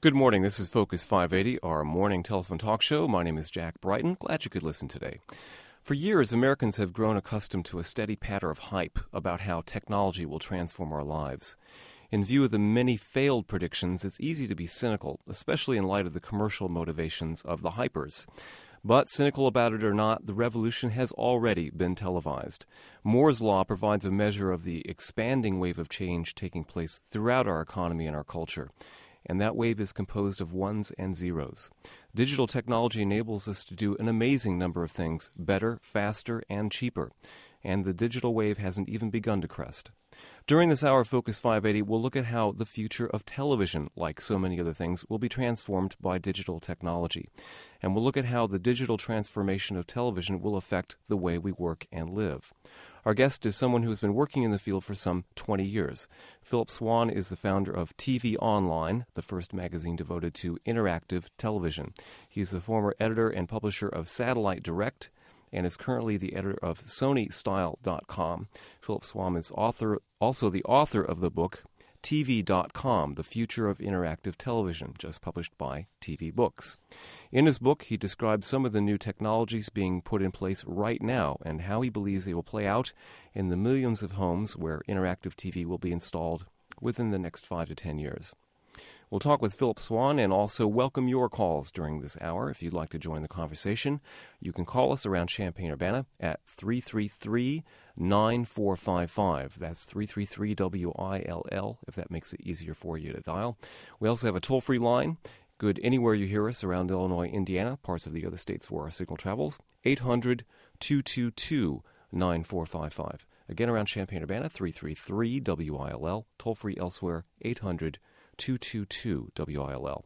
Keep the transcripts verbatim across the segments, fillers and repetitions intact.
Good morning. This is Focus five eighty, our morning telephone talk show. My name is Jack Brighton. Glad you could listen today. For years, Americans have grown accustomed to a steady patter of hype about how technology will transform our lives. In view of the many failed predictions, it's easy to be cynical, especially in light of the commercial motivations of the hypers. But cynical about it or not, the revolution has already been televised. Moore's Law provides a measure of the expanding wave of change taking place throughout our economy and our culture. And that wave is composed of ones and zeros. Digital technology enables us to do an amazing number of things better, faster, and cheaper. And the digital wave hasn't even begun to crest. During this hour of Focus five eighty, we'll look at how the future of television, like so many other things, will be transformed by digital technology. And we'll look at how the digital transformation of television will affect the way we work and live. Our guest is someone who has been working in the field for some twenty years. Philip Swan is the founder of T V Online, the first magazine devoted to interactive television. He's the former editor and publisher of Satellite Direct, and is currently the editor of Sony Style dot com. Philip Swan is author, also the author of the book T V dot com, The Future of Interactive Television, just published by T V Books. In his book, he describes some of the new technologies being put in place right now and how he believes they will play out in the millions of homes where interactive T V will be installed within the next five to ten years. We'll talk with Philip Swan and also welcome your calls during this hour. If you'd like to join the conversation, you can call us around Champaign-Urbana at three three three, nine four five five. That's three three three W I L L, if that makes it easier for you to dial. We also have a toll-free line, good anywhere you hear us around Illinois, Indiana, parts of the other states where our signal travels, eight hundred, two two two, nine four five five. Again, around Champaign-Urbana, three three three W I L L, toll-free elsewhere, eight hundred, two two two, W I L L.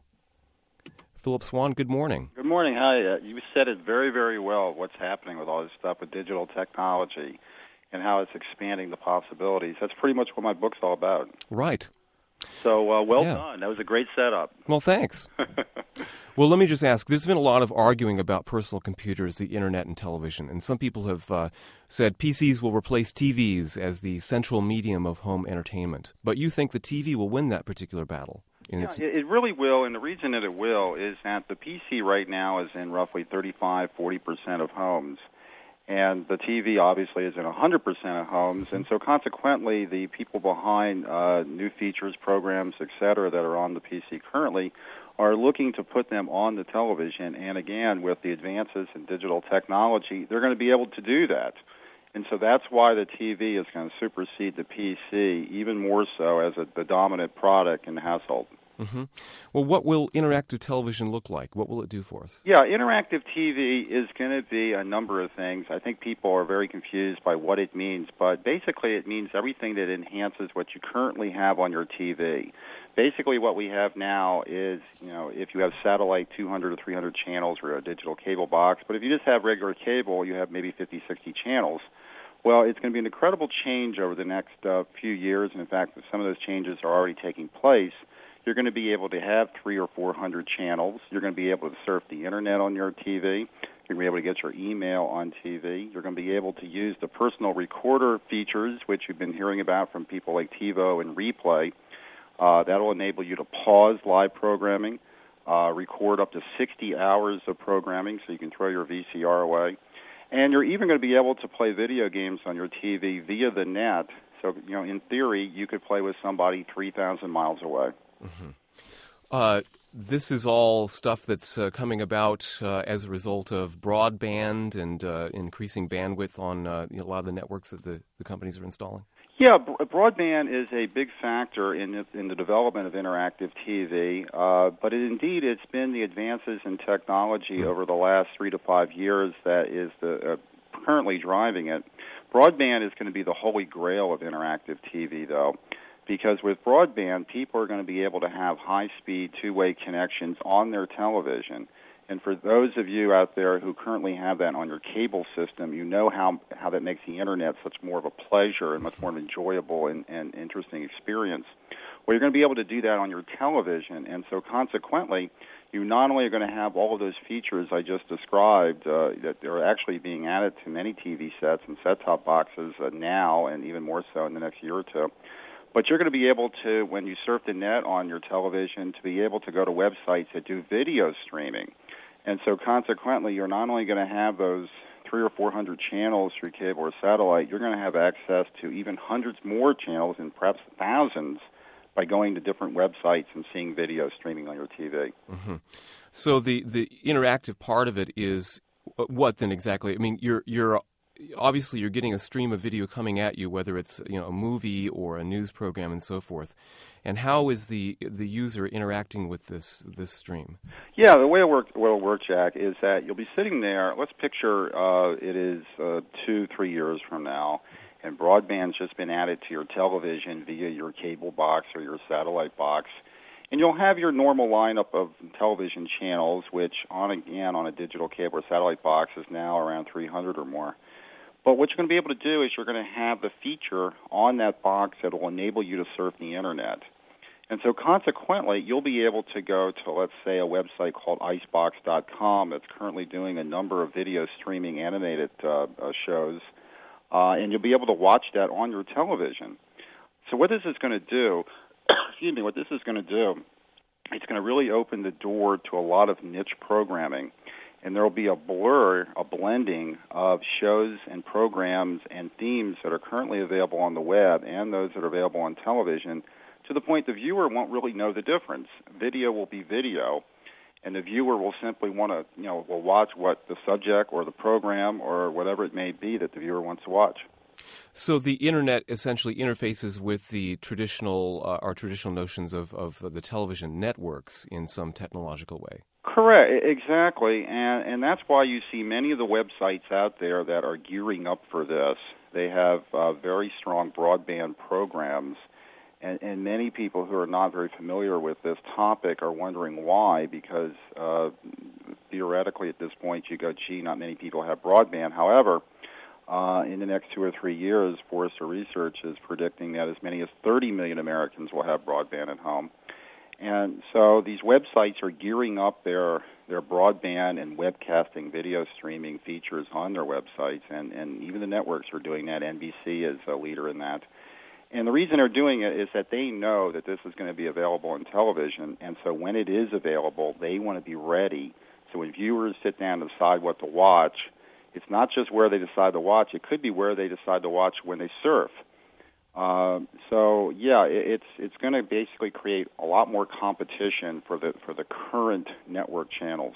Philip Swan, good morning. Good morning. Hi. Uh, you said it very, very well, what's happening with all this stuff with digital technology and how it's expanding the possibilities. That's pretty much what my book's all about. Right. So, uh, well yeah. done. That was a great setup. Well, thanks. Well, let me just ask, there's been a lot of arguing about personal computers, the internet, and television, and some people have uh, said P Cs will replace T Vs as the central medium of home entertainment. But you think the T V will win that particular battle? Yeah, its... it really will, and the reason that it will is that the P C right now is in roughly thirty-five, forty percent of homes. And the T V, obviously, is in one hundred percent of homes. And so, consequently, the people behind uh, new features, programs, et cetera, that are on the P C currently are looking to put them on the television. And, again, with the advances in digital technology, they're going to be able to do that. And so that's why the T V is going to supersede the P C, even more so as a, the dominant product in the household. Mm-hmm. Well, what will interactive television look like? What will it do for us? Yeah, interactive T V is going to be a number of things. I think people are very confused by what it means, but basically it means everything that enhances what you currently have on your T V. Basically what we have now is, you know, if you have satellite two hundred or three hundred channels or a digital cable box, but if you just have regular cable, you have maybe fifty, sixty channels. Well, it's going to be an incredible change over the next uh, few years, and in fact, some of those changes are already taking place. You're going to be able to have three or four hundred channels. You're going to be able to surf the internet on your T V. You're going to be able to get your email on T V. You're going to be able to use the personal recorder features, which you've been hearing about from people like TiVo and Replay. Uh, that will enable you to pause live programming, uh, record up to sixty hours of programming, so you can throw your V C R away. And you're even going to be able to play video games on your T V via the net. So, you know, in theory, you could play with somebody three thousand miles away. Mm-hmm. Uh, this is all stuff that's uh, coming about uh, as a result of broadband and uh, increasing bandwidth on uh, you know, a lot of the networks that the, the companies are installing? Yeah, b- broadband is a big factor in the, in the development of interactive T V, uh, but it, indeed it's been the advances in technology mm-hmm. over the last three to five years that is the, uh, currently driving it. Broadband is going to be the holy grail of interactive T V, though. Because with broadband, people are going to be able to have high-speed two-way connections on their television. And for those of you out there who currently have that on your cable system, you know how, how that makes the Internet such more of a pleasure and much more of an enjoyable and, and interesting experience. Well, you're going to be able to do that on your television. And so consequently, you not only are going to have all of those features I just described uh, that are actually being added to many T V sets and set-top boxes uh, now and even more so in the next year or two, But you're going to be able to, when you surf the net on your television, to be able to go to websites that do video streaming. And so consequently, you're not only going to have those three or four hundred channels through cable or satellite, you're going to have access to even hundreds more channels and perhaps thousands by going to different websites and seeing video streaming on your T V. Mm-hmm. So the, the interactive part of it is what then exactly? I mean, you're you're obviously you're getting a stream of video coming at you, whether it's you know a movie or a news program and so forth. And how is the the user interacting with this this stream? Yeah, the way it work, will work, Jack, is that you'll be sitting there. Let's picture uh, it is uh, two, three years from now, and broadband's just been added to your television via your cable box or your satellite box. And you'll have your normal lineup of television channels, which, on again, on a digital cable or satellite box is now around three hundred or more. But what you're going to be able to do is you're going to have the feature on that box that will enable you to surf the Internet. And so consequently, you'll be able to go to, let's say, a website called icebox dot com that's currently doing a number of video streaming animated uh, uh, shows, uh, and you'll be able to watch that on your television. So what this is going to do, excuse me, what this is going to do, it's going to really open the door to a lot of niche programming. And there will be a blur, a blending of shows and programs and themes that are currently available on the web and those that are available on television, to the point the viewer won't really know the difference. Video will be video, and the viewer will simply want to, you know, will watch what the subject or the program or whatever it may be that the viewer wants to watch. So the Internet essentially interfaces with the traditional, uh, our traditional notions of, of the television networks in some technological way. Correct, exactly, and and that's why you see many of the websites out there that are gearing up for this. They have uh, very strong broadband programs, and, and many people who are not very familiar with this topic are wondering why, because uh, theoretically at this point you go, gee, not many people have broadband. However, uh, in the next two or three years, Forrester Research is predicting that as many as thirty million Americans will have broadband at home. And so these websites are gearing up their their broadband and webcasting video streaming features on their websites, and, and even the networks are doing that. N B C is a leader in that. And the reason they're doing it is that they know that this is going to be available on television, and so when it is available, they want to be ready. So when viewers sit down and decide what to watch, it's not just where they decide to watch, it could be where they decide to watch when they surf. Uh, so yeah, it, it's it's going to basically create a lot more competition for the for the current network channels.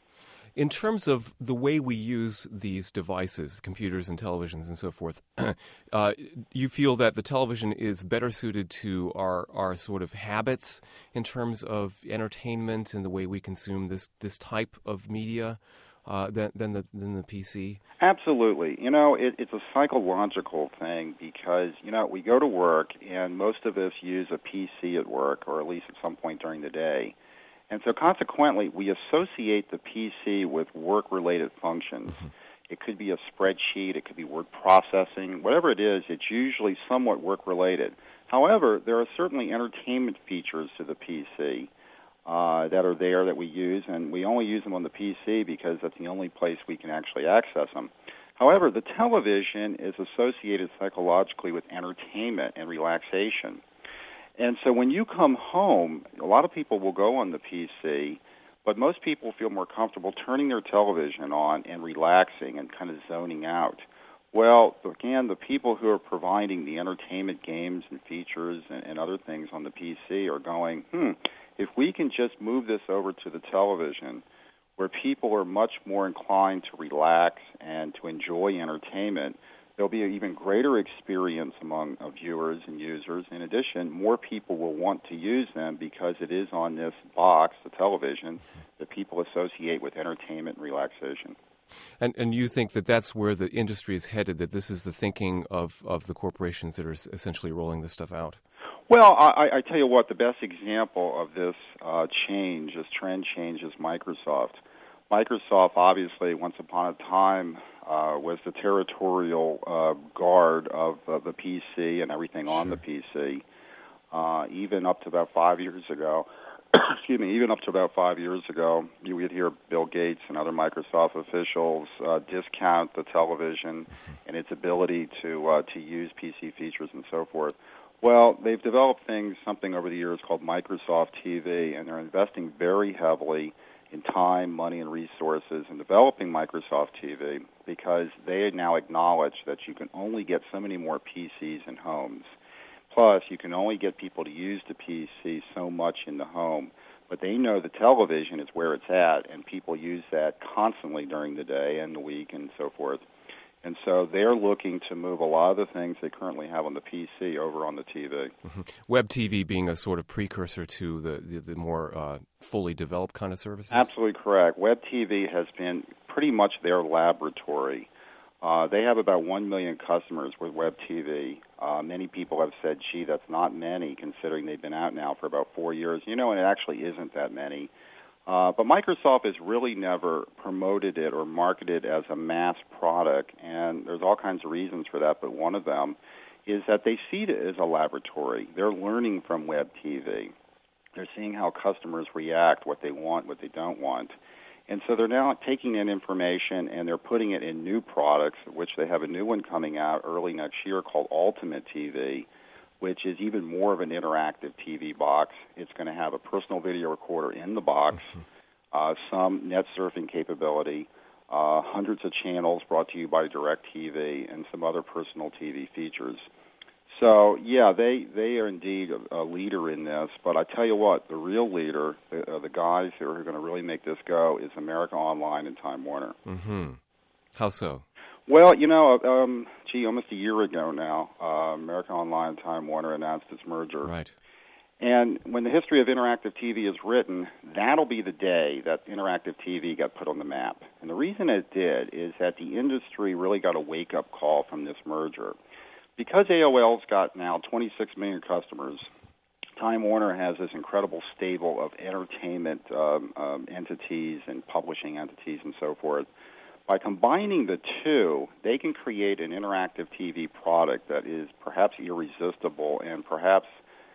In terms of the way we use these devices, computers and televisions and so forth, uh, you feel that the television is better suited to our, our sort of habits in terms of entertainment and the way we consume this this type of media uh, than than the than the P C? Absolutely. You know, it, it's a psychological thing because, you know, we go to work and most of us use a P C at work, or at least at some point during the day. And so consequently, we associate the P C with work-related functions. Mm-hmm. It could be a spreadsheet, it could be word processing, whatever it is, it's usually somewhat work-related. However, there are certainly entertainment features to the P C uh, that are there that we use, and we only use them on the P C because that's the only place we can actually access them. However, the television is associated psychologically with entertainment and relaxation. And so when you come home, a lot of people will go on the P C, but most people feel more comfortable turning their television on and relaxing and kind of zoning out. Well, again, the people who are providing the entertainment games and features and, and other things on the P C are going, hmm, if we can just move this over to the television where people are much more inclined to relax and to enjoy entertainment, there'll be an even greater experience among uh, viewers and users. In addition, more people will want to use them because it is on this box, the television, that people associate with entertainment and relaxation. And and you think that that's where the industry is headed, that this is the thinking of, of the corporations that are essentially rolling this stuff out? Well, I, I tell you what, the best example of this uh, change, this trend change, is Microsoft. Microsoft, obviously, once upon a time, uh, was the territorial uh, guard of uh, the P C and everything on Sure. the P C, uh, even up to about five years ago. Excuse me, even up to about five years ago, you would hear Bill Gates and other Microsoft officials uh, discount the television and its ability to uh, to use P C features and so forth. Well, they've developed things, something over the years called Microsoft T V, and they're investing very heavily in time, money, and resources in developing Microsoft T V because they now acknowledge that you can only get so many more P Cs in homes. Plus, you can only get people to use the P C so much in the home. But they know the television is where it's at, and people use that constantly during the day and the week and so forth. And so they're looking to move a lot of the things they currently have on the P C over on the T V. Mm-hmm. Web T V being a sort of precursor to the, the, the more uh, fully developed kind of services? Absolutely correct. Web T V has been pretty much their laboratory. Uh, they have about one million customers with Web T V. Uh, many people have said, gee, that's not many, considering they've been out now for about four years. You know, and it actually isn't that many. Uh, but Microsoft has really never promoted it or marketed it as a mass product, and there's all kinds of reasons for that, but one of them is that they see it as a laboratory. They're learning from Web T V. They're seeing how customers react, what they want, what they don't want. And so they're now taking in information and they're putting it in new products, which they have a new one coming out early next year called Ultimate T V, which is even more of an interactive T V box. It's going to have a personal video recorder in the box, mm-hmm. uh, some net surfing capability, uh, hundreds of channels brought to you by DirecTV, and some other personal T V features. So, yeah, they, they are indeed a, a leader in this. But I tell you what, the real leader, the, uh, the guys who are going to really make this go, is America Online and Time Warner. Mm-hmm. How so? Well, you know, um, gee, almost a year ago now, uh, America Online and Time Warner announced its merger. Right. And when the history of interactive T V is written, that'll be the day that interactive T V got put on the map. And the reason it did is that the industry really got a wake-up call from this merger. Because A O L's got now twenty-six million customers, Time Warner has this incredible stable of entertainment um, um, entities and publishing entities and so forth. By combining the two, they can create an interactive T V product that is perhaps irresistible and perhaps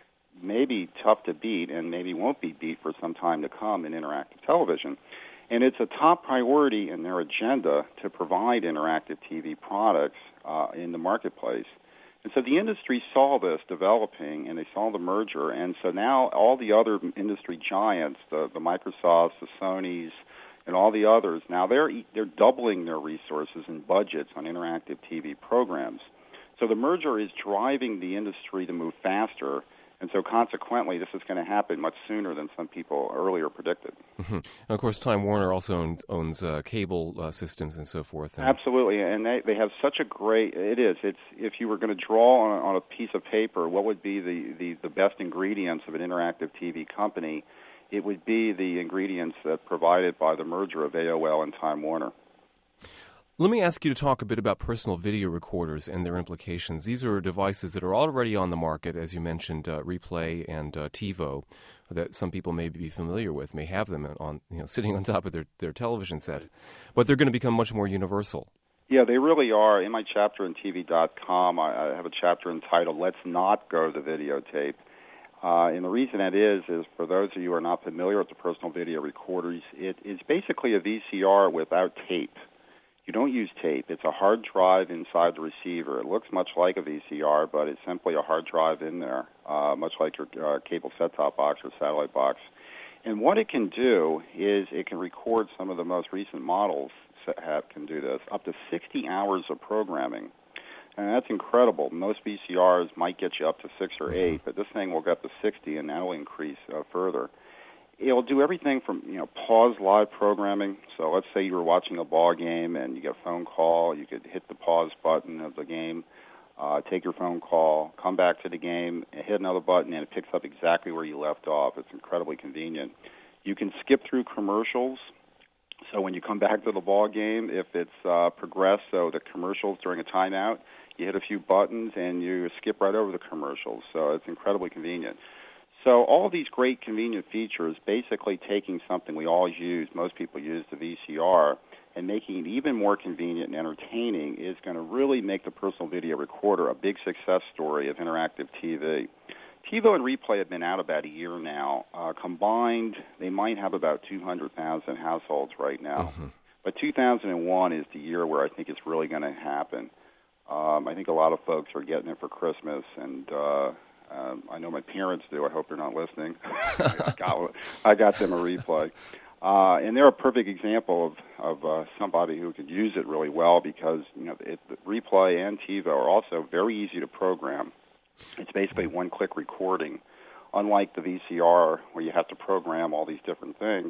maybe tough to beat and maybe won't be beat for some time to come in interactive television. And it's a top priority in their agenda to provide interactive T V products uh, in the marketplace. And so the industry saw this developing, and they saw the merger, and so now all the other industry giants, the, the Microsofts, the Sonys, and all the others, now they're they're doubling their resources and budgets on interactive T V programs. So the merger is driving the industry to move faster, and so consequently this is going to happen much sooner than some people earlier predicted. Mm-hmm. And of course, Time Warner also owns, owns uh, cable uh, systems and so forth. And Absolutely, and they, they have such a great, it is, it's if you were going to draw on a, on a piece of paper what would be the, the, the best ingredients of an interactive T V company, it would be the ingredients that provided by the merger of A O L and Time Warner. Let me ask you to talk a bit about personal video recorders and their implications. These are devices that are already on the market, as you mentioned, uh, Replay and uh, TiVo, that some people may be familiar with, may have them on, you know, sitting on top of their, their television set. But they're going to become much more universal. Yeah, they really are. In my chapter in T V dot com, I, I have a chapter entitled, Let's Not Go to Videotape. Uh, and the reason that is, is for those of you who are not familiar with the personal video recorders, it is basically a V C R without tape. You don't use tape. It's a hard drive inside the receiver. It looks much like a V C R, but it's simply a hard drive in there, uh, much like your uh, cable set-top box or satellite box. And what it can do is it can record some of the most recent models that have, can do this, up to sixty hours of programming. And that's incredible. Most V C Rs might get you up to six or eight, but this thing will get up to sixty, and that will increase uh, further. It'll do everything from, you know, pause live programming. So let's say you were watching a ball game and you get a phone call. You could hit the pause button of the game, uh, take your phone call, come back to the game, hit another button, and it picks up exactly where you left off. It's incredibly convenient. You can skip through commercials. So when you come back to the ball game, if it's uh, progressed, so the commercials during a timeout, you hit a few buttons and you skip right over the commercials. So it's incredibly convenient. So all these great convenient features, basically taking something we all use, most people use the V C R, and making it even more convenient and entertaining is going to really make the personal video recorder a big success story of interactive T V. TiVo and Replay have been out about a year now. Uh, combined, they might have about two hundred thousand households right now. Mm-hmm. But two thousand one is the year where I think it's really going to happen. Um, I think a lot of folks are getting it for Christmas, and uh, Um, I know my parents do. I hope they're not listening. I, got, I got them a replay. Uh, and they're a perfect example of, of uh, somebody who could use it really well because, you know, it, the replay and TiVo are also very easy to program. It's basically one-click recording, unlike the V C R where you have to program all these different things.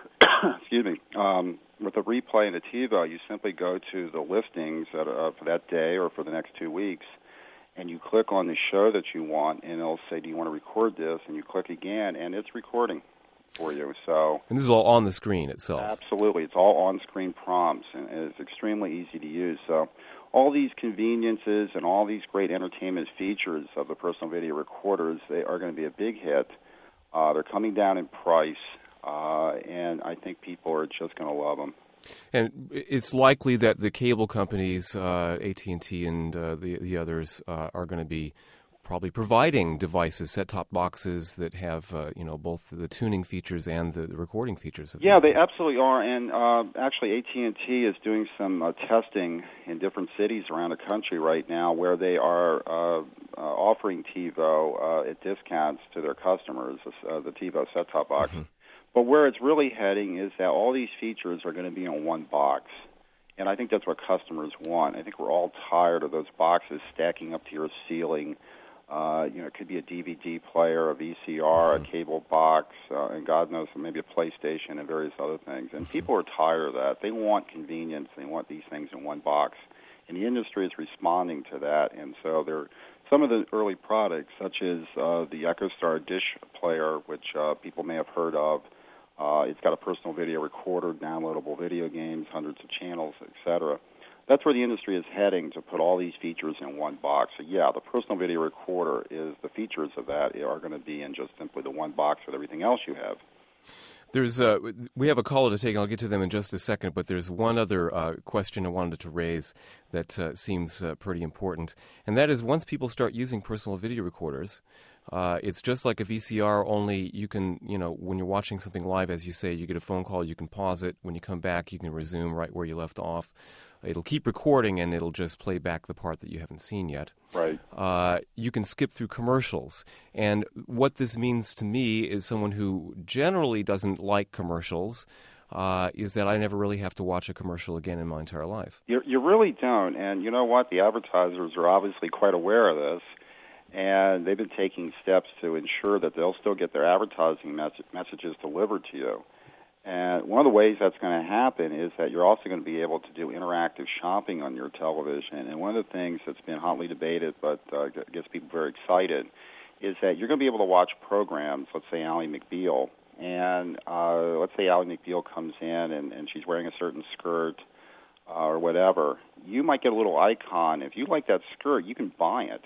Excuse me. Um, with the replay and the TiVo, you simply go to the listings that, uh, for that day or for the next two weeks, and you click on the show that you want, and it'll say, do you want to record this? And you click again, and it's recording for you. So, and this is all on the screen itself. Absolutely. It's all on-screen prompts, and it's extremely easy to use. So all these conveniences and all these great entertainment features of the personal video recorders, they are going to be a big hit. Uh, they're coming down in price. Uh, and I think people are just going to love them. And it's likely that the cable companies, uh, A T and T and uh, the the others, uh, are going to be probably providing devices, set-top boxes that have uh, you know both the tuning features and the, the recording features. Of yeah, these they things. absolutely are. And uh, actually, A T and T is doing some uh, testing in different cities around the country right now, where they are uh, uh, offering TiVo uh, at discounts to their customers, uh, the TiVo set-top box. Mm-hmm. But where it's really heading is that all these features are going to be in one box. And I think that's what customers want. I think we're all tired of those boxes stacking up to your ceiling. Uh, you know, it could be a D V D player, a V C R, mm-hmm. a cable box, uh, and God knows, maybe a PlayStation and various other things. And mm-hmm. people are tired of that. They want convenience. They want these things in one box. And the industry is responding to that. And so there some of the early products, such as uh, the EchoStar dish player, which uh, people may have heard of. Uh, it's got a personal video recorder, downloadable video games, hundreds of channels, et cetera. That's where the industry is heading, to put all these features in one box. So, yeah, the personal video recorder is the features of that are going to be in just simply the one box with everything else you have. There's uh, we have a caller to take, and I'll get to them in just a second, but there's one other uh, question I wanted to raise that uh, seems uh, pretty important, and that is once people start using personal video recorders, uh, it's just like a V C R, only you can, you know, when you're watching something live, as you say, you get a phone call, you can pause it. When you come back, you can resume right where you left off. It'll keep recording, and it'll just play back the part that you haven't seen yet. Right. Uh, you can skip through commercials. And what this means to me is someone who generally doesn't like commercials, uh, is that I never really have to watch a commercial again in my entire life. You, you really don't. And you know what? The advertisers are obviously quite aware of this, and they've been taking steps to ensure that they'll still get their advertising mes- messages delivered to you. And one of the ways that's going to happen is that you're also going to be able to do interactive shopping on your television. And one of the things that's been hotly debated but uh, gets people very excited is that you're going to be able to watch programs, let's say Ally McBeal, and uh, let's say Ally McBeal comes in and, and she's wearing a certain skirt uh, or whatever. You might get a little icon. If you like that skirt, you can buy it,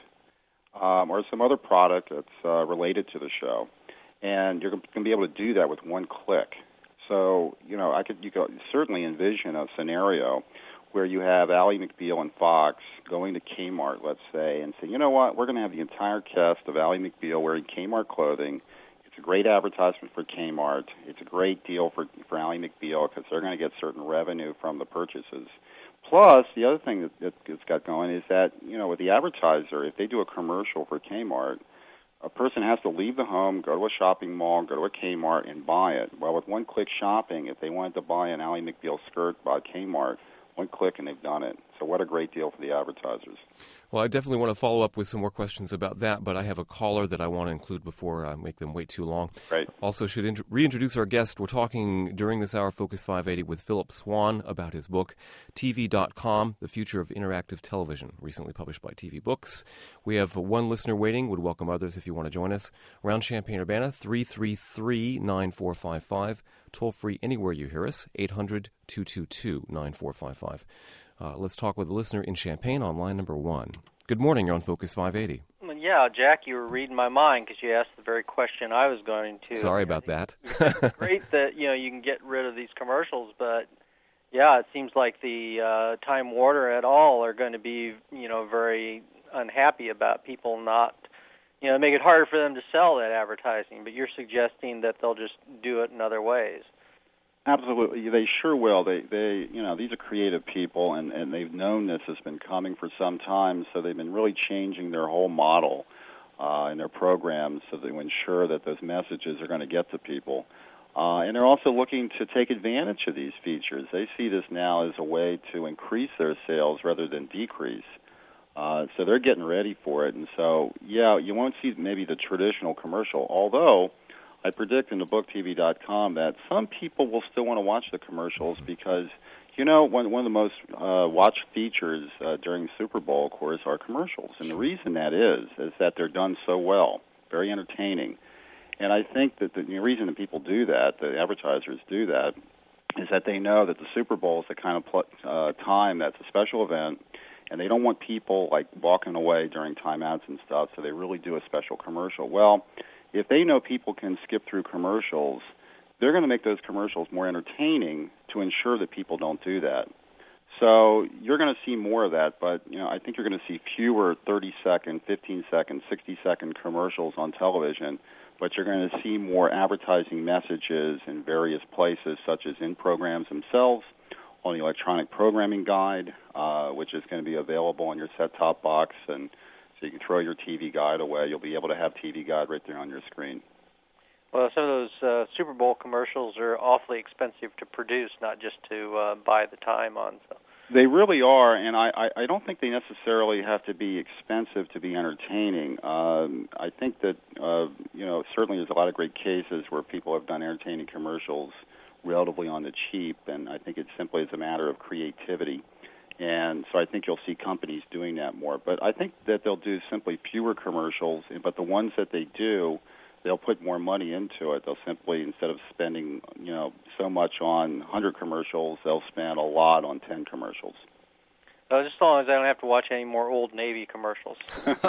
um, or some other product that's uh, related to the show. And you're going to be able to do that with one click. So, you know, I could you could certainly envision a scenario where you have Ally McBeal and Fox going to Kmart, let's say, and say, you know what, we're going to have the entire cast of Ally McBeal wearing Kmart clothing. It's a great advertisement for Kmart. It's a great deal for, for Ally McBeal because they're going to get certain revenue from the purchases. Plus, the other thing that, that it's got going is that, you know, with the advertiser, if they do a commercial for Kmart, a person has to leave the home, go to a shopping mall, go to a Kmart, and buy it. Well, with one-click shopping, if they wanted to buy an Ally McBeal skirt by Kmart, one click and they've done it. So what a great deal for the advertisers. Well, I definitely want to follow up with some more questions about that, but I have a caller that I want to include before I make them wait too long. Right. Also should int- reintroduce our guest. We're talking during this hour, Focus five eighty, with Philip Swan about his book, T V dot com, The Future of Interactive Television, recently published by T V Books. We have one listener waiting. Would welcome others if you want to join us. Around Champaign-Urbana, three three three, nine four five five. Toll free anywhere you hear us, eight hundred, two two two, nine four five five. Uh, let's talk with a listener in Champaign on line number one. Good morning. You're on Focus five eighty. Well, yeah, Jack, you were reading my mind because you asked the very question I was going to. Sorry about that. It's great that, you know, you can get rid of these commercials, but yeah, it seems like the uh, Time Warner et al. Are going to be, you know, very unhappy about people not, you know, make it harder for them to sell that advertising. But you're suggesting that they'll just do it in other ways. Absolutely, they sure will. They, they, you know, these are creative people, and, and they've known this has been coming for some time. So they've been really changing their whole model uh, in their programs so they ensure that those messages are going to get to people. Uh, and they're also looking to take advantage of these features. They see this now as a way to increase their sales rather than decrease. Uh, so they're getting ready for it. And so, yeah, you won't see maybe the traditional commercial, although I predict in the book T V dot com that some people will still want to watch the commercials because, you know, one, one of the most uh, watched features uh, during Super Bowl, of course, are commercials. And the reason that is is that they're done so well, very entertaining. And I think that the, the reason that people do that, the advertisers do that, is that they know that the Super Bowl is the kind of pl- uh, time that's a special event, and they don't want people, like, walking away during timeouts and stuff, so they really do a special commercial. Well, if they know people can skip through commercials, they're going to make those commercials more entertaining to ensure that people don't do that. So you're going to see more of that, but you know I think you're going to see fewer thirty-second, fifteen-second, sixty-second commercials on television, but you're going to see more advertising messages in various places, such as in programs themselves, on the electronic programming guide, uh, which is going to be available on your set-top box, and so you can throw your T V guide away. You'll be able to have T V guide right there on your screen. Well, some of those uh, Super Bowl commercials are awfully expensive to produce, not just to uh, buy the time on. So. They really are, and I, I, I don't think they necessarily have to be expensive to be entertaining. Um, I think that, uh, you know, certainly there's a lot of great cases where people have done entertaining commercials relatively on the cheap, and I think it simply is a matter of creativity. And so I think you'll see companies doing that more. But I think that they'll do simply fewer commercials, but the ones that they do, they'll put more money into it. They'll simply, instead of spending, you know, so much on one hundred commercials, they'll spend a lot on ten commercials. Uh, just as long as I don't have to watch any more Old Navy commercials.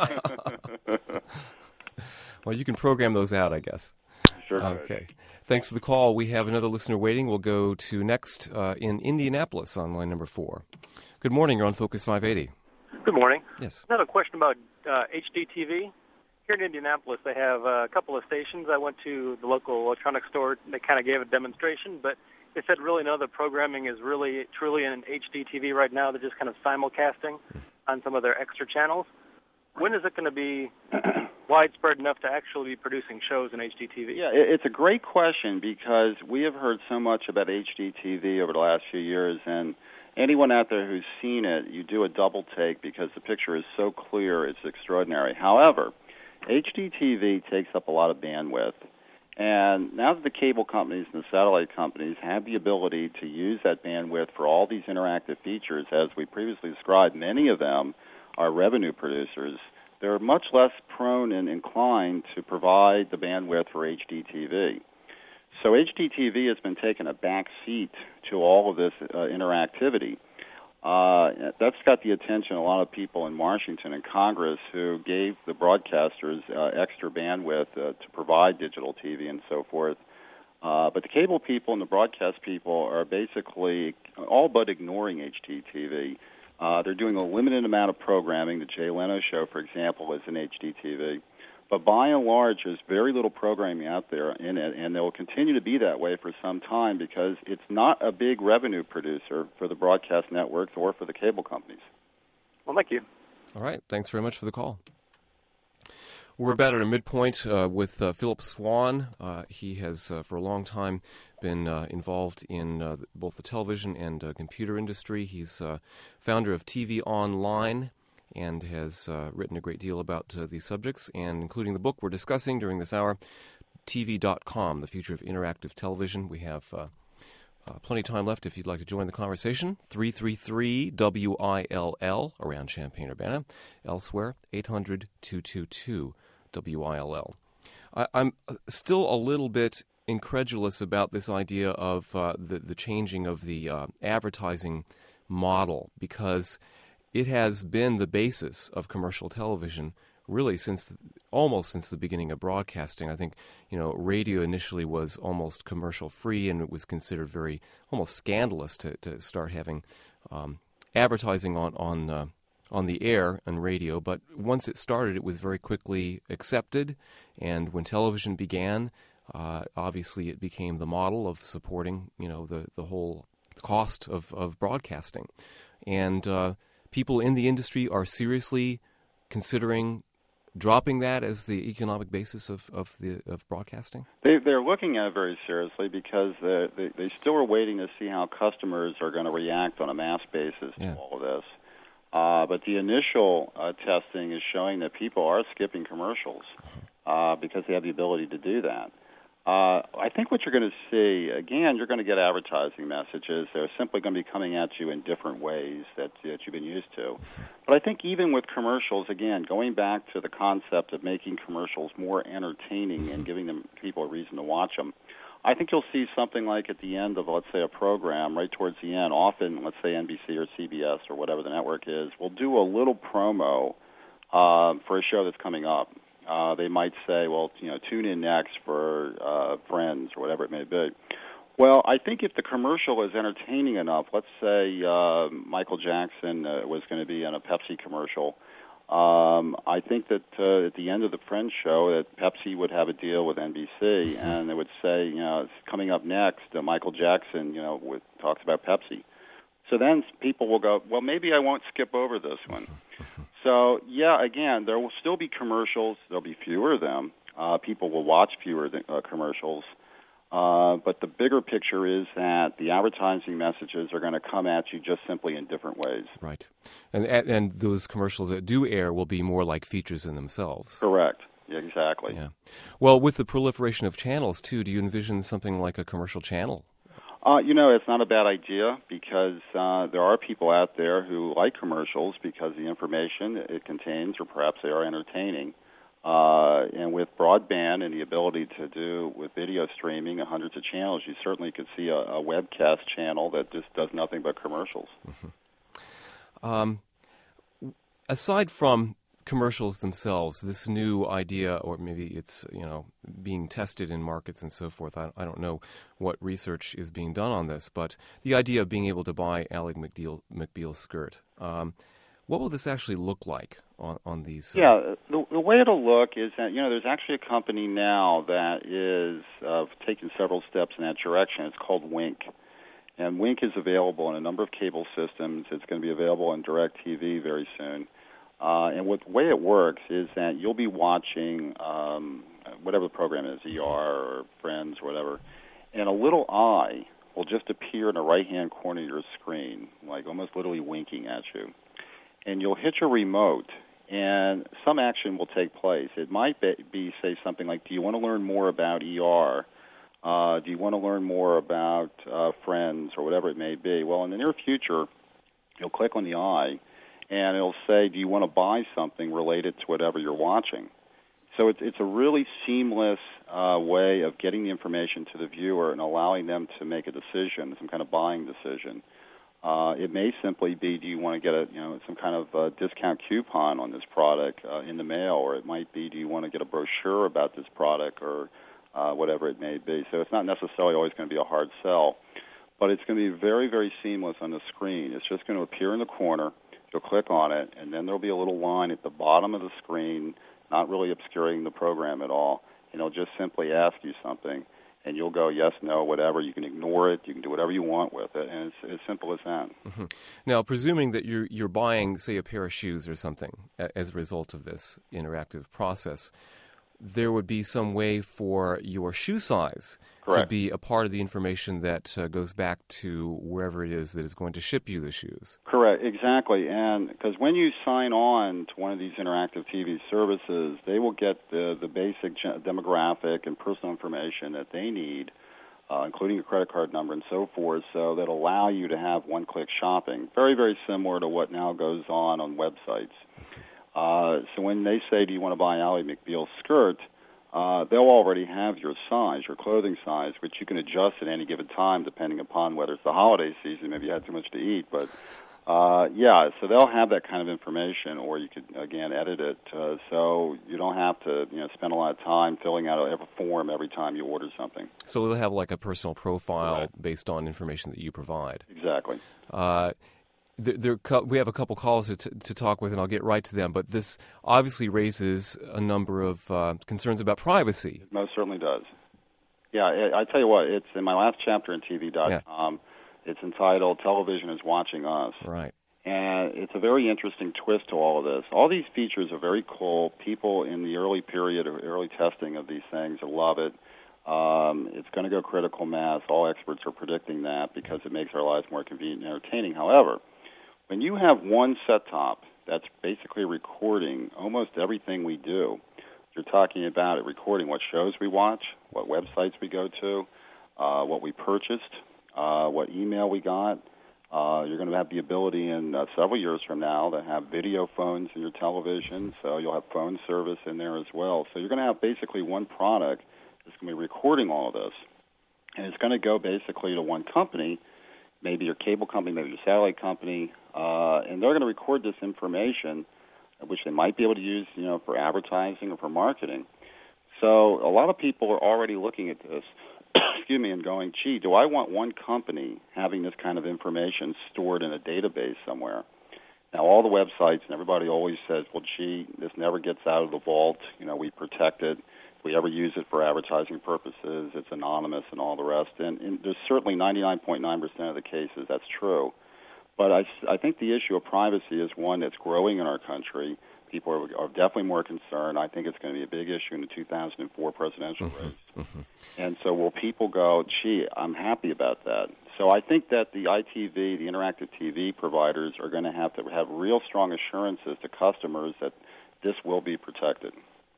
Well, you can program those out, I guess. Sure. Okay. Thanks for the call. We have another listener waiting. We'll go to next uh, in Indianapolis on line number four. Good morning. You're on Focus five eighty. Good morning. Yes. I have a question about uh, H D T V. Here in Indianapolis, they have a couple of stations. I went to the local electronics store. They kind of gave a demonstration, but they said really none of the programming is really truly in H D T V right now. They're just kind of simulcasting on some of their extra channels. When is it going to be widespread enough to actually be producing shows in H D T V? Yeah, it's a great question because we have heard so much about H D T V over the last few years, and anyone out there who's seen it, you do a double take because the picture is so clear, it's extraordinary. However, H D T V takes up a lot of bandwidth, and now that the cable companies and the satellite companies have the ability to use that bandwidth for all these interactive features, as we previously described, many of them are revenue producers. They're much less prone and inclined to provide the bandwidth for H D T V. So H D T V has been taking a back seat to all of this uh, interactivity. Uh, that's got the attention of a lot of people in Washington and Congress who gave the broadcasters uh, extra bandwidth uh, to provide digital T V and so forth. Uh, but the cable people and the broadcast people are basically all but ignoring H D T V. Uh, they're doing a limited amount of programming. The Jay Leno show, for example, is in H D T V. But by and large, there's very little programming out there in it, and they will continue to be that way for some time because it's not a big revenue producer for the broadcast networks or for the cable companies. Well, thank you. All right. Thanks very much for the call. We're about at a midpoint uh, with uh, Philip Swan. Uh, he has, uh, for a long time, been uh, involved in uh, both the television and uh, computer industry. He's uh, founder of T V Online and has uh, written a great deal about uh, these subjects, and including the book we're discussing during this hour, T V dot com, The Future of Interactive Television. We have uh, uh, plenty of time left if you'd like to join the conversation. three three three W I L L around Champaign-Urbana. Elsewhere, eight hundred, two two two, W I L L. I, I'm still a little bit incredulous about this idea of uh, the, the changing of the uh, advertising model, because it has been the basis of commercial television really since almost since the beginning of broadcasting. I think, you know, radio initially was almost commercial free, and it was considered very almost scandalous to, to start having um, advertising on on uh, on the air and radio. But once it started, it was very quickly accepted, and when television began, uh, obviously it became the model of supporting, you know, the the whole cost of of broadcasting, and uh, people in the industry are seriously considering dropping that as the economic basis of, of the of broadcasting? They, they're looking at it very seriously because they, they, they still are waiting to see how customers are going to react on a mass basis yeah. to all of this. Uh, but the initial uh, testing is showing that people are skipping commercials uh, because they have the ability to do that. Uh, I think what you're going to see, again, you're going to get advertising messages. They're simply going to be coming at you in different ways that, that you've been used to. But I think even with commercials, again, going back to the concept of making commercials more entertaining and giving them people a reason to watch them, I think you'll see something like at the end of, let's say, a program, right towards the end, often, let's say, N B C or C B S or whatever the network is, will do a little promo uh, for a show that's coming up. Uh, they might say, well, you know, tune in next for uh, Friends or whatever it may be. Well, I think if the commercial is entertaining enough, let's say uh, Michael Jackson uh, was going to be in a Pepsi commercial, um, I think that uh, at the end of the Friends show that Pepsi would have a deal with N B C, and they would say, you know, it's coming up next, uh, Michael Jackson, you know, with, talks about Pepsi. So then people will go, well, maybe I won't skip over this one. So, yeah, again, there will still be commercials. There'll be fewer of them. Uh, people will watch fewer uh, commercials. Uh, but the bigger picture is that the advertising messages are going to come at you just simply in different ways. Right. And and those commercials that do air will be more like features in themselves. Correct. Yeah, exactly. Yeah. Well, with the proliferation of channels, too, do you envision something like a commercial channel? Uh, you know, it's not a bad idea because uh, there are people out there who like commercials because the information it contains, or perhaps they are entertaining. Uh, and with broadband and the ability to do with video streaming hundreds of channels, you certainly could see a, a webcast channel that just does nothing but commercials. Mm-hmm. Um, aside from commercials themselves, this new idea, or maybe it's, you know, being tested in markets and so forth. I, I don't know what research is being done on this, but the idea of being able to buy Ally McBeal, McBeal's skirt, um, what will this actually look like on, on these? Uh... Yeah, the, the way it'll look is that, you know, there's actually a company now that is uh, taking several steps in that direction. It's called Wink. And Wink is available in a number of cable systems. It's going to be available on DirecTV very soon. Uh, and what, the way it works is that you'll be watching um, whatever the program is, E R or Friends or whatever, and a little eye will just appear in the right-hand corner of your screen, like almost literally winking at you. And you'll hit your remote, and some action will take place. It might be, be say, something like, do you want to learn more about E R? Uh, do you want to learn more about uh, Friends or whatever it may be? Well, in the near future, you'll click on the eye, and it'll say, do you want to buy something related to whatever you're watching? So it's, it's a really seamless uh, way of getting the information to the viewer and allowing them to make a decision, some kind of buying decision. Uh, it may simply be, do you want to get a, you know, some kind of uh, discount coupon on this product uh, in the mail, or it might be, do you want to get a brochure about this product, or uh, whatever it may be. So it's not necessarily always going to be a hard sell, but it's going to be very, very seamless on the screen. It's just going to appear in the corner. You'll click on it, and then there'll be a little line at the bottom of the screen, not really obscuring the program at all, and it'll just simply ask you something, and you'll go yes, no, whatever. You can ignore it. You can do whatever you want with it, and it's as simple as that. Mm-hmm. Now, presuming that you're, you're buying, say, a pair of shoes or something as a result of this interactive process, there would be some way for your shoe size Correct. to be a part of the information that uh, goes back to wherever it is that is going to ship you the shoes. Correct, exactly. And because when you sign on to one of these interactive T V services, they will get the, the basic demographic and personal information that they need, uh, including your credit card number and so forth, so that allow you to have one-click shopping, very, very similar to what now goes on on websites. Uh, so when they say, do you want to buy Ally McBeal's skirt, uh, they'll already have your size, your clothing size, which you can adjust at any given time depending upon whether it's the holiday season, maybe you had too much to eat. But, uh, yeah, so they'll have that kind of information, or you could, again, edit it. Uh, so you don't have to, you know, spend a lot of time filling out a form every time you order something. So they'll have like a personal profile Right. based on information that you provide. Exactly. Uh There, there, we have a couple calls to, to talk with, and I'll get right to them. But this obviously raises a number of uh, concerns about privacy. It most certainly does. Yeah, I, I tell you what, it's in my last chapter in T V dot com. Yeah. It's entitled "Television is Watching Us." Right. And it's a very interesting twist to all of this. All these features are very cool. People in the early period or early testing of these things love it. Um, it's going to go critical mass. All experts are predicting that because it makes our lives more convenient and entertaining. However, when you have one set-top that's basically recording almost everything we do, you're talking about it recording what shows we watch, what websites we go to, uh, what we purchased, uh, what email we got. Uh, you're going to have the ability in uh, several years from now to have video phones in your television, so you'll have phone service in there as well. So you're going to have basically one product that's going to be recording all of this, and it's going to go basically to one company, maybe your cable company, maybe your satellite company, uh, and they're going to record this information, which they might be able to use, you know, for advertising or for marketing. So a lot of people are already looking at this, excuse me, and going, gee, do I want one company having this kind of information stored in a database somewhere? Now, all the websites and everybody always says, well, gee, this never gets out of the vault. You know, we protect it. If we ever use it for advertising purposes, it's anonymous and all the rest. And, and there's certainly ninety-nine point nine percent of the cases that's true. But I, I think the issue of privacy is one that's growing in our country. People are, are definitely more concerned. I think it's going to be a big issue in the two thousand four presidential mm-hmm, race. Mm-hmm. And so will people go, gee, I'm happy about that. So I think that the I T V, the interactive T V providers are going to have to have real strong assurances to customers that this will be protected.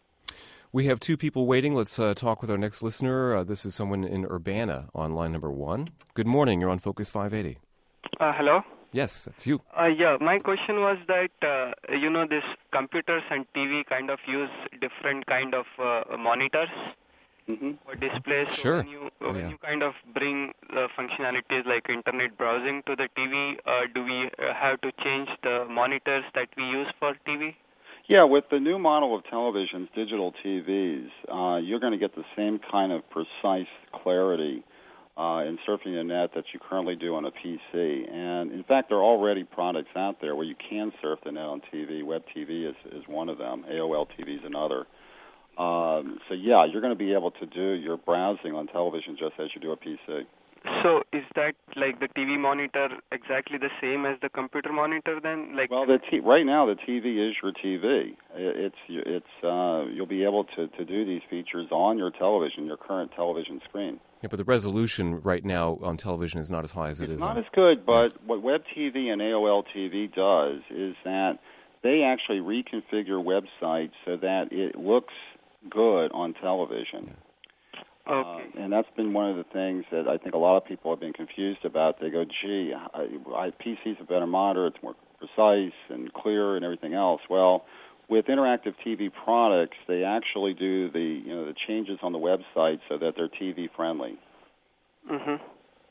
We have two people waiting. Let's uh, talk with our next listener. Uh, this is someone in Urbana on line number one. Good morning. You're on Focus five eighty. Uh, hello? Yes, that's you. Uh, yeah, my question was that, uh, you know, this computers and T V kind of use different kind of uh, monitors mm-hmm. or displays. Sure. So when you, oh, when yeah. you kind of bring the functionalities like internet browsing to the T V, uh, do we uh, have to change the monitors that we use for T V? Yeah, with the new model of televisions, digital T Vs, uh, you're going to get the same kind of precise clarity uh, in surfing the net that you currently do on a P C. And, in fact, there are already products out there where you can surf the net on T V. Web T V is, is one of them. A O L T V is another. Um, so, yeah, you're going to be able to do your browsing on television just as you do a P C. So is that like the T V monitor exactly the same as the computer monitor then? Like well, the t- right now the T V is your T V. It's it's uh, you'll be able to, to do these features on your television, your current television screen. Yeah, but the resolution right now on television is not as high as it's it is. It's not on... as good, but yeah. What Web T V and A O L T V does is that they actually reconfigure websites so that it looks good on television. Yeah. Okay. Uh, and that's been one of the things that I think a lot of people have been confused about. They go, gee, I, I, P C's a better monitor, it's more precise and clear and everything else. Well, with interactive T V products, they actually do the you know the changes on the website so that they're T V friendly. Mm-hmm.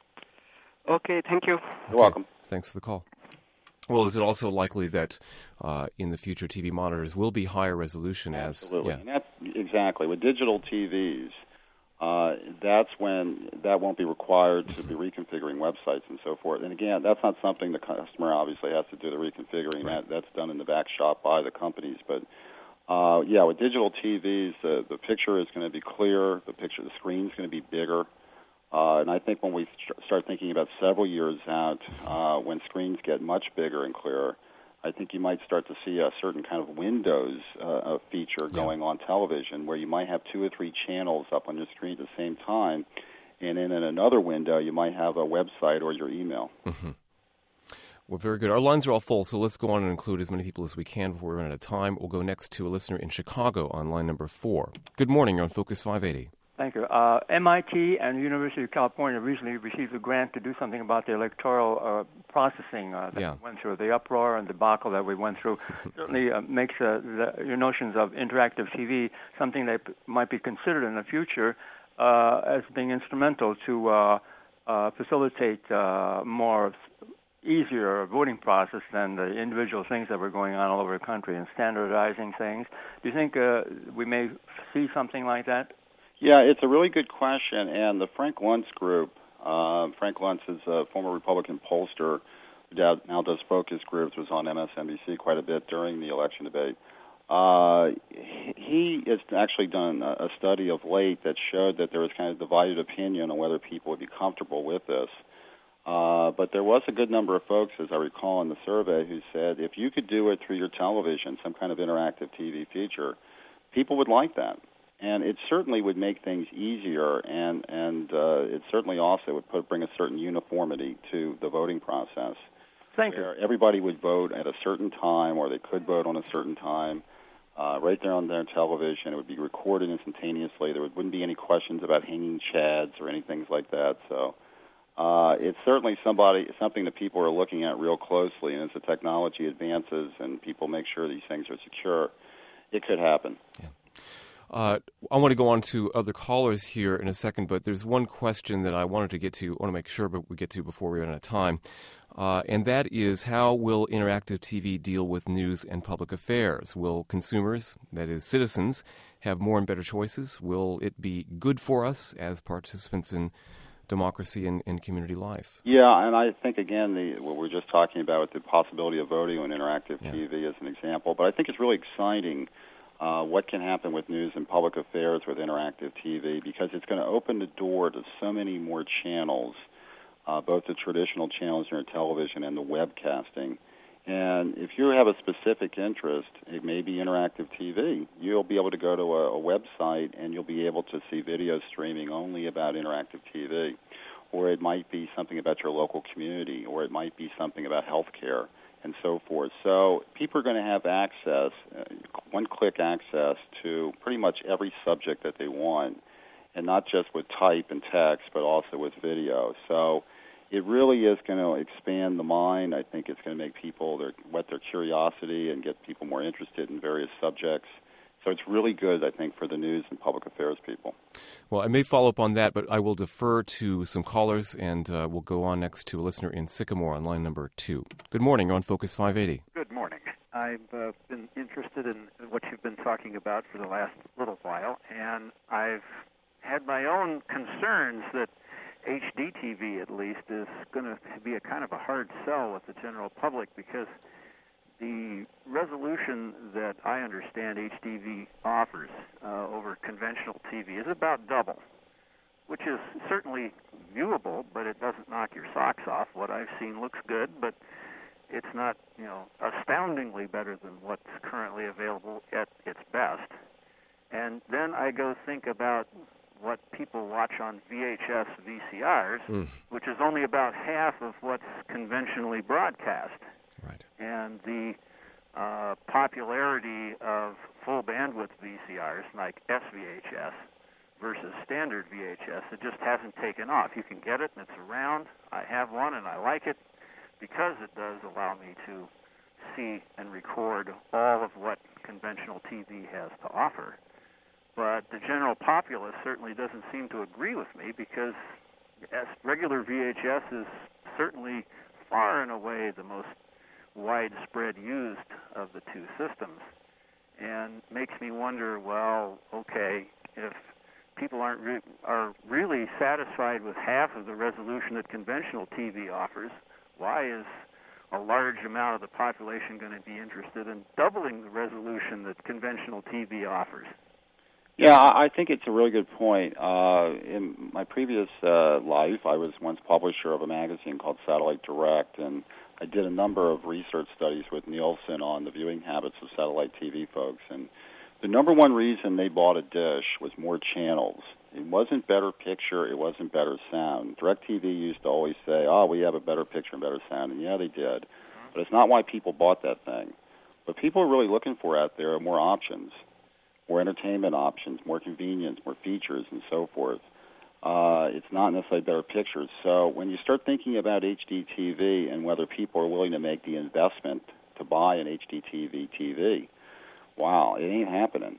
Okay, thank you. You're okay. welcome. Thanks for the call. Well, is it also likely that uh, in the future T V monitors will be higher resolution? Absolutely. as yeah. And that's, exactly. With digital T Vs, Uh, that's when that won't be required to be reconfiguring websites and so forth. And again, that's not something the customer obviously has to do the reconfiguring. Right. That that's done in the back shop by the companies. But uh, yeah, with digital T Vs, uh, the picture is going to be clear. The picture, the screen's going to be bigger. Uh, and I think when we st- start thinking about several years out, uh, when screens get much bigger and clearer, I think you might start to see a certain kind of Windows uh, feature yeah. going on television where you might have two or three channels up on your screen at the same time, and then in another window you might have a website or your email. Mm-hmm. Well, very good. Our lines are all full, so let's go on and include as many people as we can before we run out of time. We'll go next to a listener in Chicago on line number four. Good morning. You're on Focus five eighty. Thank you. Uh, M I T and the University of California recently received a grant to do something about the electoral uh, processing uh, that yeah. we went through, the uproar and debacle that we went through. Certainly uh, makes uh, the, your notions of interactive T V something that p- might be considered in the future uh, as being instrumental to uh, uh, facilitate uh, more easier voting process than the individual things that were going on all over the country and standardizing things. Do you think uh, we may see something like that? Yeah, it's a really good question, and the Frank Luntz group, uh, Frank Luntz is a former Republican pollster who now does focus groups, was on M S N B C quite a bit during the election debate. Uh, he has actually done a study of late that showed that there was kind of divided opinion on whether people would be comfortable with this. Uh, but there was a good number of folks, as I recall in the survey, who said if you could do it through your television, some kind of interactive T V feature, people would like that. And it certainly would make things easier, and, and uh, it certainly also would put, bring a certain uniformity to the voting process. Thank you. you. Everybody would vote at a certain time, or they could vote on a certain time. Uh, right there on their television. It would be recorded instantaneously. There would, wouldn't be any questions about hanging chads or anything like that. So uh, it's certainly somebody something that people are looking at real closely. And as the technology advances and people make sure these things are secure, it could happen. Yeah. Uh, I want to go on to other callers here in a second, but there's one question that I wanted to get to, I want to make sure but we get to before we run out of time, uh, and that is how will interactive T V deal with news and public affairs? Will consumers, that is citizens, have more and better choices? Will it be good for us as participants in democracy and, and community life? Yeah, and I think, again, the, what we're just talking about with the possibility of voting on interactive yeah. T V as an example, but I think it's really exciting Uh, what can happen with news and public affairs with interactive T V, because it's going to open the door to so many more channels, uh, both the traditional channels in your television and the webcasting. And if you have a specific interest, it may be interactive T V. You'll be able to go to a, a website and you'll be able to see video streaming only about interactive T V. Or it might be something about your local community, or it might be something about healthcare, and so forth. So people are going to have access, uh, one-click access to pretty much every subject that they want, and not just with type and text, but also with video. So it really is going to expand the mind. I think it's going to make people their, whet their curiosity and get people more interested in various subjects. So it's really good, I think, for the news and public affairs people. Well, I may follow up on that, but I will defer to some callers, and uh, we'll go on next to a listener in Sycamore on line number two. Good morning. You're on Focus five eighty. Good morning. I've uh, been interested in what you've been talking about for the last little while, and I've had my own concerns that H D T V, at least, is going to be a kind of a hard sell with the general public, because the resolution that I understand H D V offers uh, over conventional T V is about double, which is certainly viewable, but it doesn't knock your socks off. What I've seen looks good, but it's not, you know, astoundingly better than what's currently available at its best. And then I go think about what people watch on V H S V C Rs, mm. which is only about half of what's conventionally broadcast. Right. And the uh, popularity of full bandwidth V C Rs like S V H S versus standard V H S, it just hasn't taken off. You can get it and it's around. I have one and I like it because it does allow me to see and record all of what conventional T V has to offer. But the general populace certainly doesn't seem to agree with me, because regular V H S is certainly far and away the most widespread used of the two systems, and makes me wonder, well, okay, if people aren't re- are really satisfied with half of the resolution that conventional T V offers, why is a large amount of the population going to be interested in doubling the resolution that conventional T V offers? Yeah, I think it's a really good point. Uh, in my previous uh, life, I was once publisher of a magazine called Satellite Direct, and I did a number of research studies with Nielsen on the viewing habits of satellite T V folks. And the number one reason they bought a dish was more channels. It wasn't better picture, it wasn't better sound. DirecTV used to always say, oh, we have a better picture and better sound. And yeah, they did. But it's not why people bought that thing. What people are really looking for out there are more options, more entertainment options, more convenience, more features, and so forth. Uh, it's not necessarily better pictures. So when you start thinking about H D T V and whether people are willing to make the investment to buy an H D T V T V, wow, it ain't happening.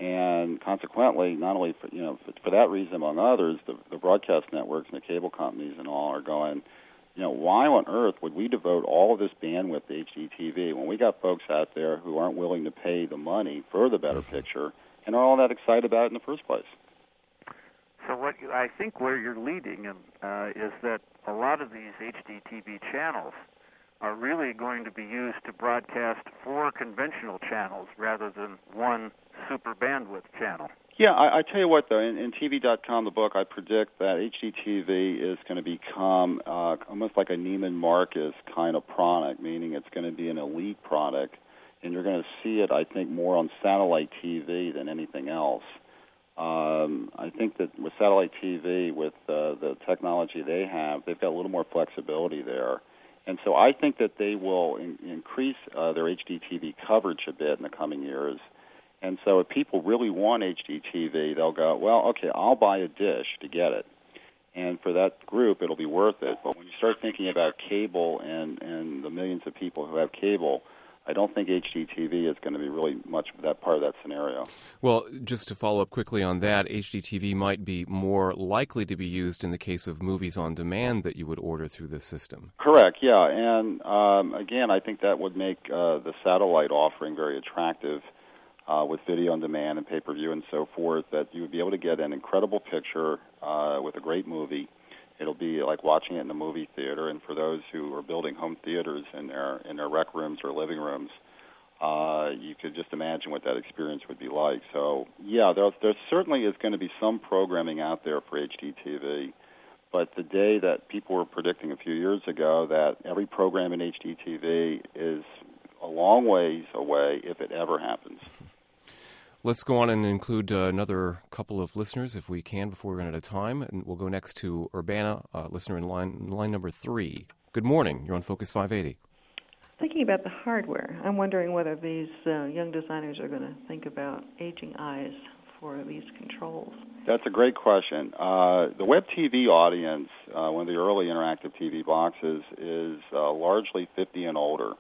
And consequently, not only for, you know, for, for that reason, among others, the, the broadcast networks and the cable companies and all are going, you know, why on earth would we devote all of this bandwidth to H D T V when we got folks out there who aren't willing to pay the money for the better picture and are all that excited about it in the first place? So what you, I think where you're leading uh, is that a lot of these H D T V channels are really going to be used to broadcast four conventional channels rather than one super bandwidth channel. Yeah, I, I tell you what, though, in, in T V dot com, the book, I predict that H D T V is going to become uh, almost like a Neiman Marcus kind of product, meaning it's going to be an elite product, and you're going to see it, I think, more on satellite T V than anything else. Um, I think that with satellite T V, with uh, the technology they have, they've got a little more flexibility there. And so I think that they will in, increase uh, their H D T V coverage a bit in the coming years. And so if people really want H D T V, they'll go, well, okay, I'll buy a dish to get it. And for that group, it'll be worth it. But when you start thinking about cable and, and the millions of people who have cable, I don't think H D T V is going to be really much of that part of that scenario. Well, just to follow up quickly on that, H D T V might be more likely to be used in the case of movies on demand that you would order through this system. Correct, yeah. And um, again, I think that would make uh, the satellite offering very attractive. Uh, with video on demand and pay-per-view and so forth, that you would be able to get an incredible picture uh, with a great movie. It'll be like watching it in the movie theater. And for those who are building home theaters in their in their rec rooms or living rooms, uh, you could just imagine what that experience would be like. So, yeah, there, there certainly is going to be some programming out there for H D T V. But the day that people were predicting a few years ago that every program in H D T V is a long ways away, if it ever happens. Let's go on and include uh, another couple of listeners, if we can, before we run out of time. And we'll go next to Urbana, uh, listener in line, line number three. Good morning. You're on Focus five eighty. Thinking about the hardware, I'm wondering whether these uh, young designers are going to think about aging eyes for these controls. That's a great question. Uh, the web T V audience, uh, one of the early interactive T V boxes, is uh, largely fifty and older.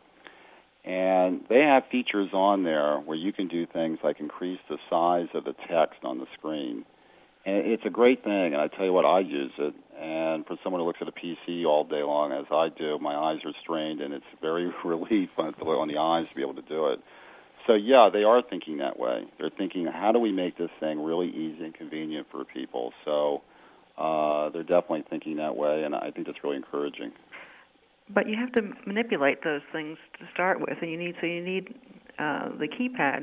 And they have features on there where you can do things like increase the size of the text on the screen. And it's a great thing, and I tell you what, I use it. And for someone who looks at a P C all day long, as I do, my eyes are strained, and it's very relief on the eyes to be able to do it. So, yeah, they are thinking that way. They're thinking, how do we make this thing really easy and convenient for people? So uh, they're definitely thinking that way, and I think that's really encouraging. But you have to manipulate those things to start with, and you need so you need uh, the keypad.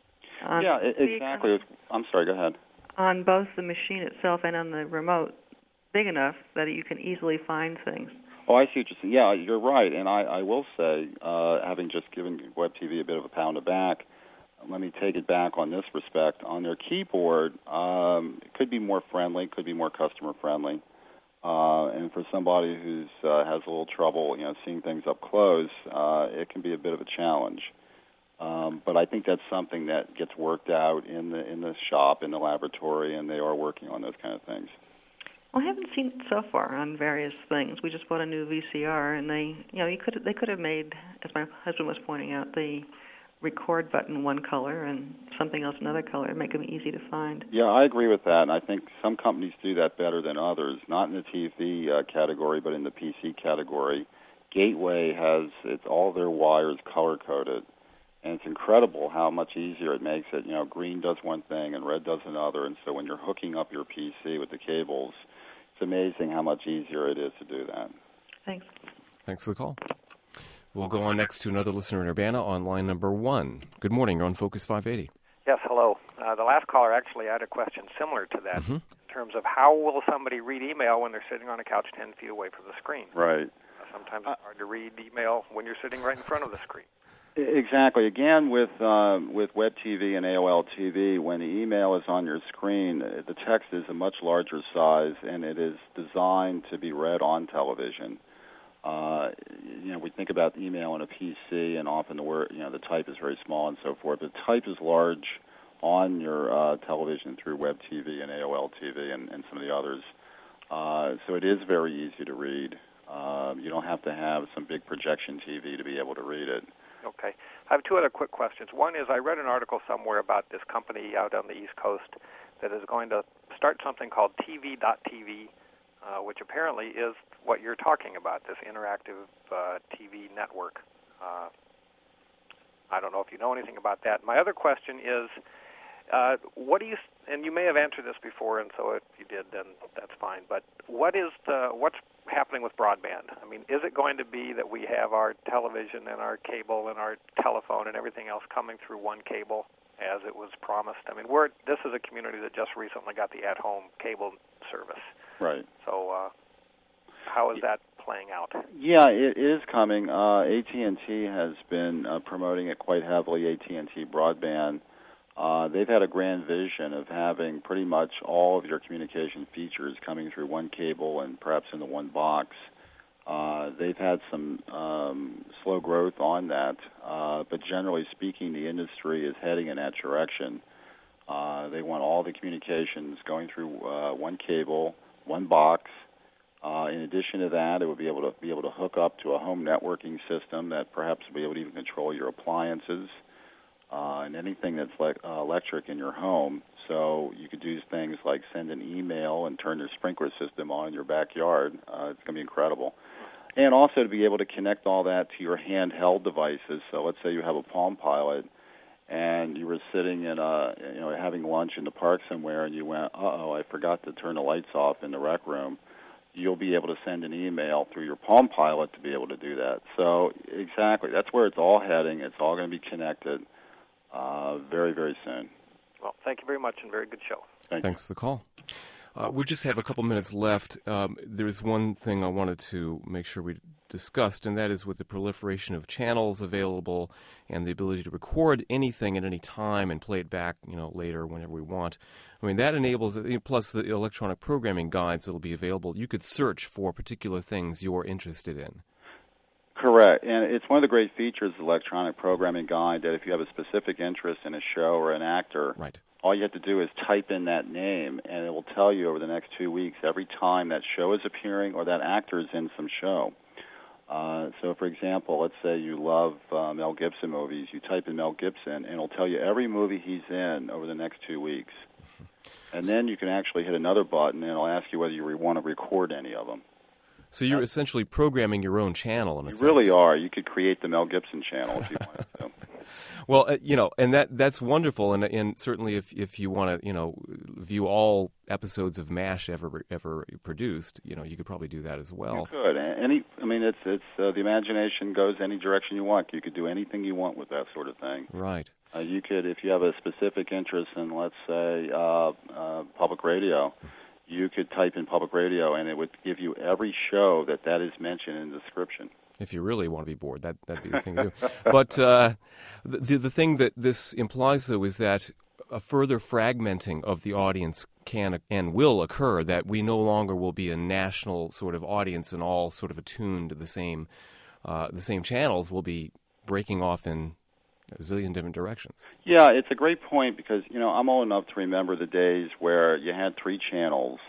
On yeah, exactly. I'm sorry. Go ahead. On both the machine itself and on the remote, big enough that you can easily find things. Oh, I see what you're saying. Yeah, you're right. And I, I will say, uh, having just given Web T V a bit of a pound of back, let me take it back on this respect. On their keyboard, um, it could be more friendly, could be more customer friendly. Uh, and for somebody who uh, has a little trouble, you know, seeing things up close, uh, it can be a bit of a challenge. Um, but I think that's something that gets worked out in the in the shop, in the laboratory, and they are working on those kind of things. Well, I haven't seen it so far on various things. We just bought a new V C R, and they, you know, you could they could have made, as my husband was pointing out, the record button one color and something else another color and make them easy to find. Yeah, I agree with that, and I think some companies do that better than others, not in the T V uh, category, but in the P C category. Gateway has it's all their wires color-coded, and it's incredible how much easier it makes it. You know, green does one thing and red does another, and so when you're hooking up your P C with the cables, it's amazing how much easier it is to do that. Thanks. Thanks for the call. We'll go on next to another listener in Urbana on line number one. Good morning. You're on Focus five eighty. Yes, hello. Uh, the last caller actually had a question similar to that mm-hmm. in terms of how will somebody read email when they're sitting on a couch ten feet away from the screen? Right. Uh, sometimes it's hard to read email when you're sitting right in front of the screen. Exactly. Again, with um, with Web T V and A O L T V, when the email is on your screen, the text is a much larger size, and it is designed to be read on television. Uh, you know, we think about email on a P C, and often the word, you know, the type is very small and so forth. But type is large on your uh, television through Web T V and A O L T V and, and some of the others. Uh, so it is very easy to read. Uh, you don't have to have some big projection T V to be able to read it. Okay. I have two other quick questions. One is I read an article somewhere about this company out on the East Coast that is going to start something called T V dot T V, uh, which apparently is what you're talking about, this interactive uh, T V network. Uh, I don't know if you know anything about that. My other question is, uh, what do you, and you may have answered this before, and so if you did, then that's fine, but what is the, what's happening with broadband? I mean, is it going to be that we have our television and our cable and our telephone and everything else coming through one cable? as it was promised. I mean, we're this is a community that just recently got the at-home cable service. Right. So uh, how is that playing out? Yeah, it is coming. Uh, A T and T has been uh, promoting it quite heavily, A T and T Broadband. Uh, they've had a grand vision of having pretty much all of your communication features coming through one cable and perhaps into one box. Uh, they've had some um, slow growth on that, uh, but generally speaking, the industry is heading in that direction. Uh, they want all the communications going through uh, one cable, one box. Uh, in addition to that, it would be able to be able to hook up to a home networking system that perhaps will be able to even control your appliances uh, and anything that's like uh, electric in your home. So you could do things like send an email and turn your sprinkler system on in your backyard. Uh, it's going to be incredible. And also to be able to connect all that to your handheld devices. So let's say you have a Palm Pilot, and you were sitting in a, you know, having lunch in the park somewhere, and you went, uh-oh, I forgot to turn the lights off in the rec room. You'll be able to send an email through your Palm Pilot to be able to do that. So exactly, that's where it's all heading. It's all going to be connected uh, very, very soon. Well, thank you very much, and very good show. Thank Thanks you. for the call. Uh, we just have a couple minutes left. Um, there's one thing I wanted to make sure we discussed, and that is with the proliferation of channels available and the ability to record anything at any time and play it back, you know, later whenever we want. I mean, that enables, plus the electronic programming guides that will be available. You could search for particular things you're interested in. Correct, and it's one of the great features of the electronic programming guide that if you have a specific interest in a show or an actor, right. all you have to do is type in that name, and it will tell you over the next two weeks every time that show is appearing or that actor is in some show. Uh, so, for example, let's say you love uh, Mel Gibson movies. You type in Mel Gibson, and it'll tell you every movie he's in over the next two weeks. And then you can actually hit another button, and it'll ask you whether you re- want to record any of them. So you're That's, essentially programming your own channel in a you sense. You really are. You could create the Mel Gibson channel if you wanted to. Well, uh, you know, and that that's wonderful, and and certainly if if you want to, you know, view all episodes of MASH ever ever produced, you know, you could probably do that as well. You could. Any, I mean, it's it's uh, the imagination goes any direction you want. You could do anything you want with that sort of thing. Right. Uh, you could, if you have a specific interest in, let's say, uh, uh, public radio, you could type in public radio, and it would give you every show that that is mentioned in the description. If you really want to be bored, that, that'd be the thing to do. But uh, the, the thing that this implies, though, is that a further fragmenting of the audience can and will occur, that we no longer will be a national sort of audience and all sort of attuned to the same, uh, the same channels. We'll be breaking off in a zillion different directions. Yeah, it's a great point because, you know, I'm old enough to remember the days where you had three channels.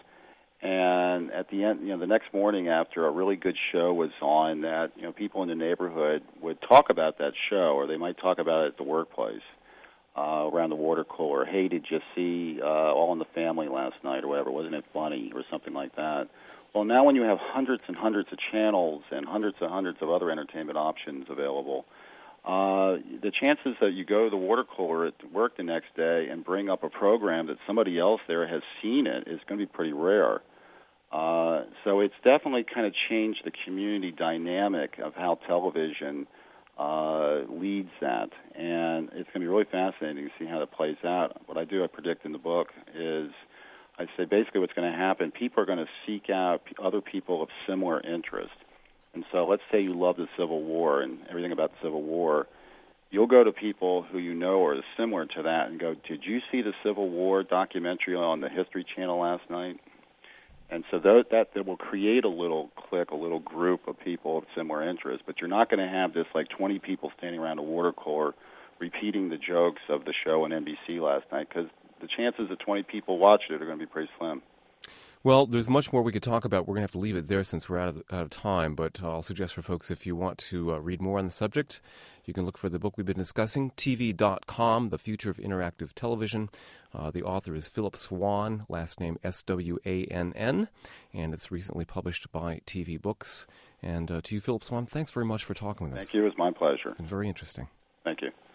And at the end, you know, the next morning after a really good show was on, that, you know, people in the neighborhood would talk about that show, or they might talk about it at the workplace, uh, around the water cooler. Hey, did you see uh, All in the Family last night, or whatever? Wasn't it funny, or something like that? Well, now when you have hundreds and hundreds of channels and hundreds and hundreds of other entertainment options available, uh, the chances that you go to the water cooler at work the next day and bring up a program that somebody else there has seen it is going to be pretty rare. Uh, so it's definitely kind of changed the community dynamic of how television uh, leads that. And it's going to be really fascinating to see how that plays out. What I do, I predict in the book, is I say basically what's going to happen, people are going to seek out other people of similar interest. And so let's say you love the Civil War and everything about the Civil War. You'll go to people who you know are similar to that and go, did you see the Civil War documentary on the History Channel last night? And so that, that, that will create a little clique, a little group of people of similar interests. But you're not going to have this like twenty people standing around a water cooler repeating the jokes of the show on N B C last night, because the chances that twenty people watched it are going to be pretty slim. Well, there's much more we could talk about. We're going to have to leave it there since we're out of, out of time, but I'll suggest for folks, if you want to uh, read more on the subject, you can look for the book we've been discussing, T V dot com, The Future of Interactive Television. Uh, the author is Philip Swann, last name S W A N N, and it's recently published by T V Books. And uh, to you, Philip Swann, thanks very much for talking with us. Thank you. It was my pleasure. It's been very interesting. Thank you.